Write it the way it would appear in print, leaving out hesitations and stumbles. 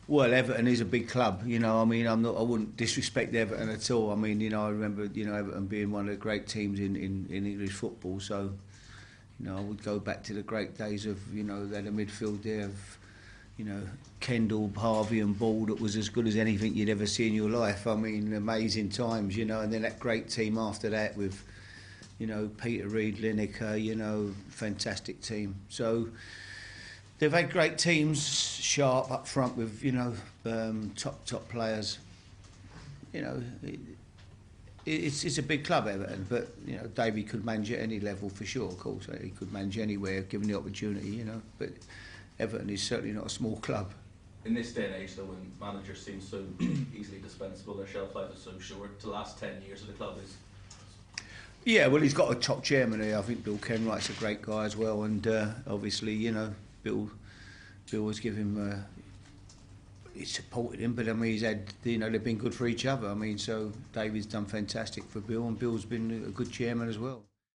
Well, Everton is a big club, you know. I mean, I wouldn't disrespect Everton at all. I mean, you know, I remember, you know, Everton being one of the great teams in English football. So, you know, I would go back to the great days of, you know, they had a midfield there of, you know, Kendall, Harvey, and Ball that was as good as anything you'd ever see in your life. I mean, amazing times, you know. And then that great team after that with, you know, Peter Reid, Lineker, you know, fantastic team. So they've had great teams, sharp up front with, you know, top players. You know, it's a big club, Everton, but, you know, Davey could manage at any level for sure, of course. He could manage anywhere given the opportunity, you know. But Everton is certainly not a small club. In this day and age, though, when managers seem so easily dispensable, their shelf life is so short, to last 10 years of the club is... Yeah, well, he's got a top chairman here. I think Bill Kenwright's a great guy as well, and obviously, you know, Bill was giving him, he supported him, but I mean, he's had, you know, they've been good for each other. I mean, so David's done fantastic for Bill, and Bill's been a good chairman as well.